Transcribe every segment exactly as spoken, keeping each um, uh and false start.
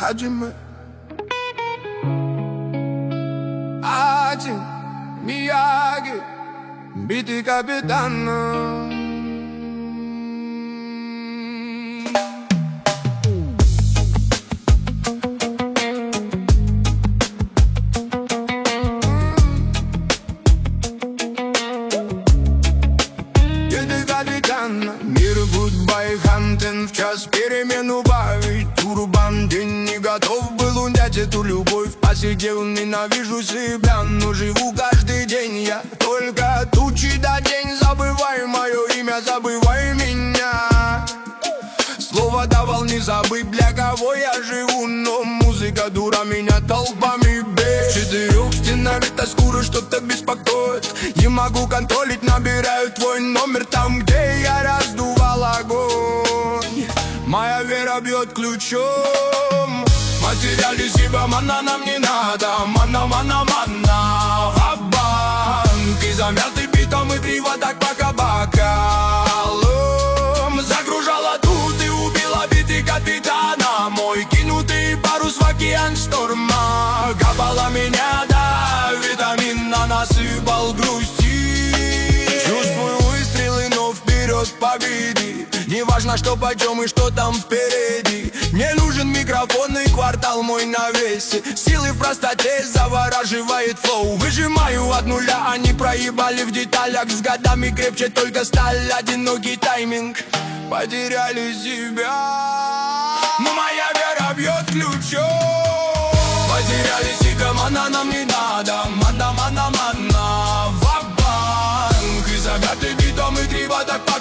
Хаджиме Один Мияги Битый капитан. Мир гудбай хантен, в час перемен убавить турбан. День не готов был унять эту любовь. Посидел, ненавижу себя, но живу каждый день я. Только тучи да день, забывай мое имя, забывай меня. Слово давал не забыть, для кого я живу. Но музыка дура меня толпами бей. В четырех стенах тоскуру что-то беспокоит. Не могу контролить, набираю твой номер там, где я раздувал огонь. Моя вера бьет ключом. Материализиба, мана нам не надо. Мана, мана, мана, ва-банк. И замятый битом и приводок по кабакалам. Загружала тут и убила битый капитана. Мой кинутый парус в океан шторма. Капала меня, да, витамина насыпал грусти. Чувствую выстрелы, но вперед к победе. Неважно, что почем и что там впереди. Мне нужен микрофон и квартал мой на весе. Силы в простоте завораживает флоу. Выжимаю от нуля, они проебали в деталях. С годами крепче только сталь, одинокий тайминг. Потеряли себя, но моя вера бьет ключом. Потеряли себя, мана нам не надо. Мана, мана, мана, ва-банк. И забятый битом и приводок по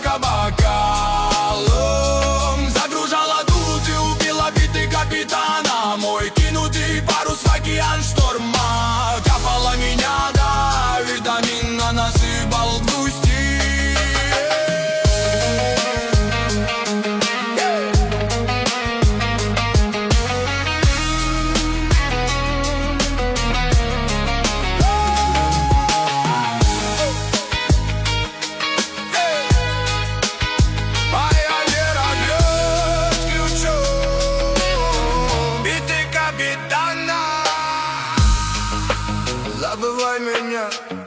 кабакалам. Загружала тут и убила битый капитана. Мой кинутый парус в океан шторма. Капала меня, да, витамина насыпал грусти. Забывай меня.